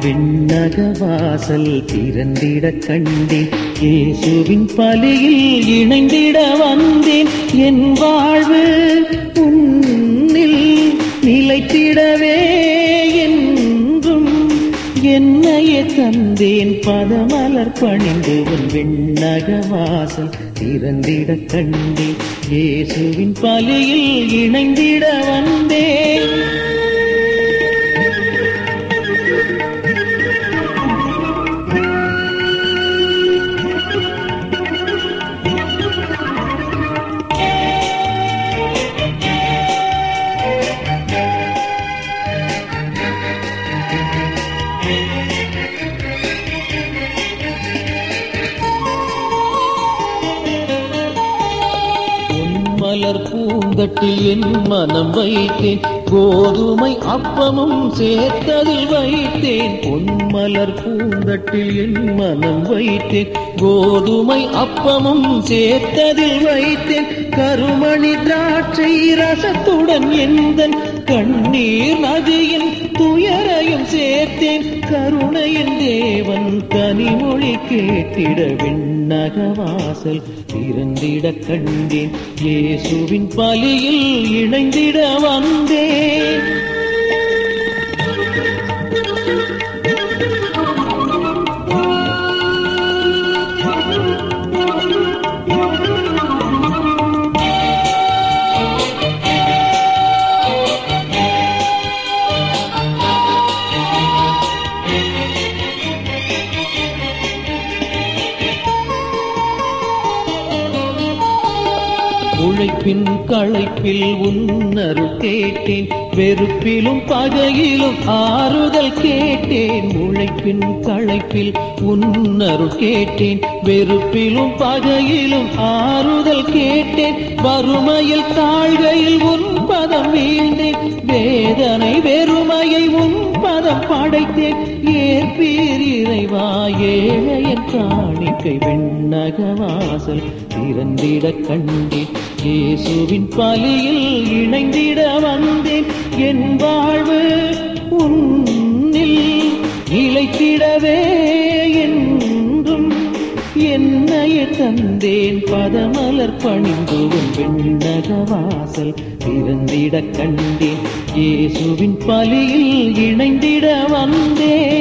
விண்ணக வாசல் திறந்திட கண்டேன். இயேசுவின் பலியில் இணைந்திட வந்தேன். என் வாழ்வு உன்னில் நிலைத்திடவே என்றும் என்னையே தந்தேன். பதமலர் பணிந்து உன் விண்ணக வாசல் திறந்திட கண்டேன். இயேசுவின் பலியில் இணைந்திட வந்தேன். மலர் பூந்தட்டில் என் மனம் வைத்தேன். கோதுமை அப்பமும் சேர்த்ததில் வைத்தேன். பொன்மலர் பூந்தட்டில் என் மனம் வைத்தேன். கோதுமை அப்பமும் சேர்த்ததில் வைத்தேன். கருமணி திராட்சை ரசத்துடன் எந்தன் கண்ணீர் நதியின் துயரையும் சேர்த்தேன். கருணையின் தேவன் கனிமொழி கேட்டிட விண்ணக வாசல் திறந்திட கண்டேன். இயேசுவின் பலியில் இணைந்திட வந்தேன். உழைப்பின் களைப்பில் உன்னருள் கேட்டேன். வெறுப்பிலும் பகையிலும் ஆறுதல் கேட்டேன். உழைப்பின் களைப்பில் உன்னருள் கேட்டேன். வெறுப்பிலும் பகையிலும் ஆறுதல் கேட்டேன். வறுமையில் தாழ்கையில் உன் பதம் வீழ்ந்தேன். வேதனை வெறுமையை உன் பதம் படைத்தேன். ஏற்பீர் இறைவா ஏழையன் காணிக்கை விண்ணக வாசல் திறந்திட கண்டேன். இயேசுவின் பலியில் இணைந்திட வந்தேன். என் வாழ்வு உன்னில் நிலைத்திடவே என்றும் என்னையே தந்தேன். பதமலர் பணிந்து உன் விண்ணக வாசல் திறந்திட கண்டேன். இயேசுவின் பலியில் இணைந்திட வந்தேன்.